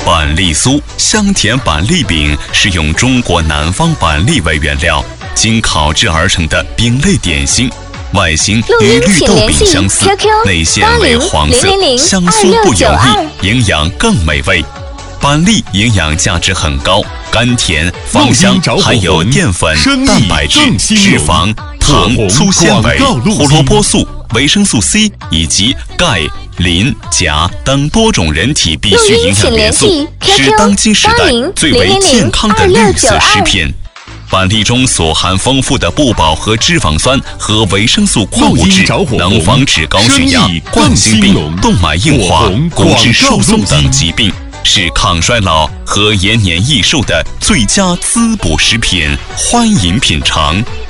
板栗酥，香甜板栗饼是用中国南方板栗为原料，经烤制而成的饼类点心，外形与绿豆饼相似，内馅为黄色，香酥不油腻，营养更美味。板栗营养价值很高，甘甜芳香，含有淀粉、蛋白质、脂肪、糖、粗纤维、胡萝卜素、维生素 C 以及钙、磷、钾等多种人体必需营养元素，是当今时代最为健康的绿色食品。板栗中所含丰富的不饱和脂肪酸和维生素矿物质，能防止高血压、冠心病、动脉硬化、骨质疏松等疾病，是抗衰老和延年益寿的最佳滋补食品，欢迎品尝。